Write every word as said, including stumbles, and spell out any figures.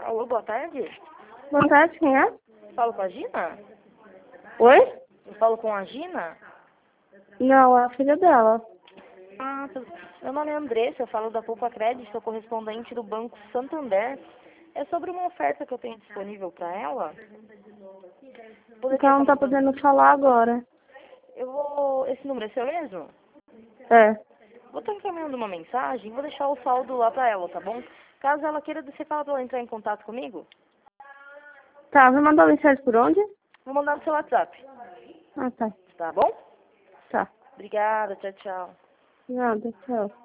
Alô, boa tarde. Boa tarde, quem é? Falo com a Gina? Oi? Eu falo com a Gina? Não, é a filha dela. Ah, tudo... Meu nome é Andressa, eu falo da Poupa Crédito, sou correspondente do Banco Santander. É sobre uma oferta que eu tenho disponível para ela. Porque ela não tá podendo falar agora. Eu vou... Esse número é seu mesmo? É. Vou estar encaminhando uma mensagem, vou deixar o saldo lá para ela, tá bom? Caso ela queira, você fala para ela entrar em contato comigo? Tá, vai mandar mensagem por onde? Vou mandar no seu WhatsApp. Ah, tá. Tá bom? Tá. Obrigada, tchau, tchau. Nada, tchau.